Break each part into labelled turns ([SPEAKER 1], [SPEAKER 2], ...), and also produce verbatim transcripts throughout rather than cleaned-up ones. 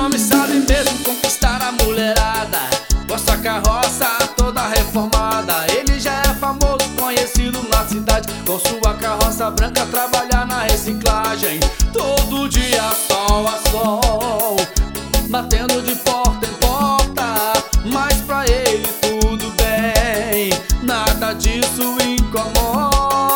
[SPEAKER 1] homem sabe mesmo conquistar a mulherada, com sua carroça toda reformada. Ele já é famoso, conhecido na cidade, com sua carroça branca trabalhar na reciclagem. Todo dia sol a sol, batendo de porta em porta, mas pra ele tudo bem, nada disso incomoda.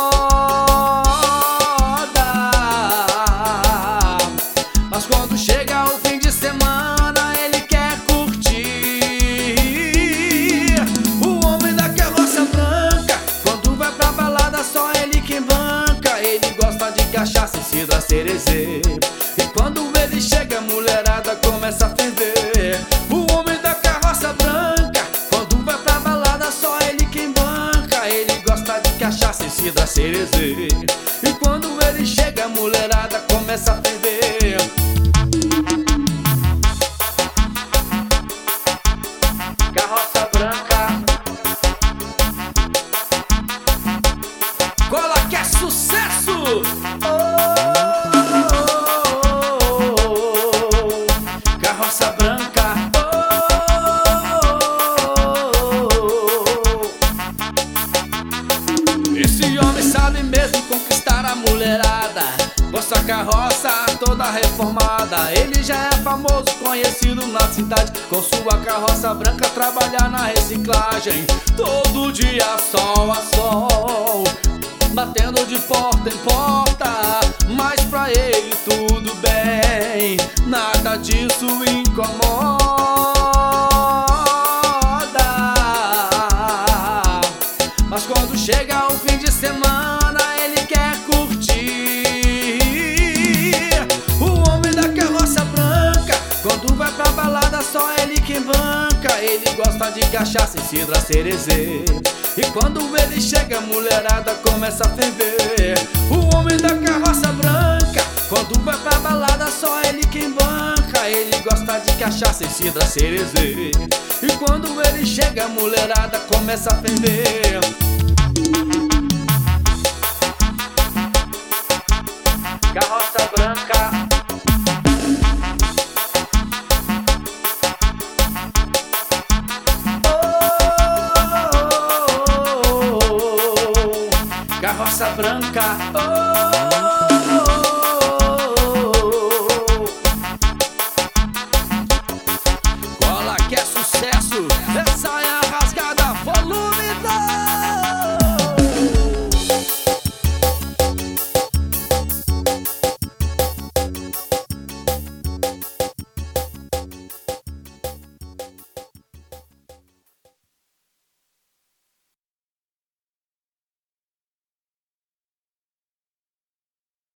[SPEAKER 1] Mas quando chega o fim de semana, ele quer curtir. O homem da carroça branca, quando vai pra balada, só ele quem banca. Ele gosta de cachaça e cidra cerezê, e quando ele chega, a mulherada começa a ferver. O homem da carroça branca, quando vai pra balada, só ele quem banca. Ele gosta de cachaça e cidra cerezê, e quando ele chega, a mulherada começa a ferver. Carroça branca, cola que é sucesso! Carroça branca, esse homem sabe mesmo conquistar a mulherada, com sua carroça toda reformada. Ele já é famoso, conhecido na cidade, com sua carroça branca trabalhar na reciclagem. Todo dia sol a sol, batendo de porta em porta, mas pra ele tudo bem, nada disso incomoda. Mas quando chega o fim de semana, ele quer curtir. O homem da carroça branca, quando vai pra balada, só ele quem banca. Ele gosta de cachaça e cidra cerezê, e quando ele chega, a mulherada começa a ferver. O homem da carroça branca, quando vai pra balada, só ele quem banca. Ele gosta de cachaça e cidra cerezê, e quando ele chega, a mulherada começa a ferver. Carroça branca, carroça branca, oh.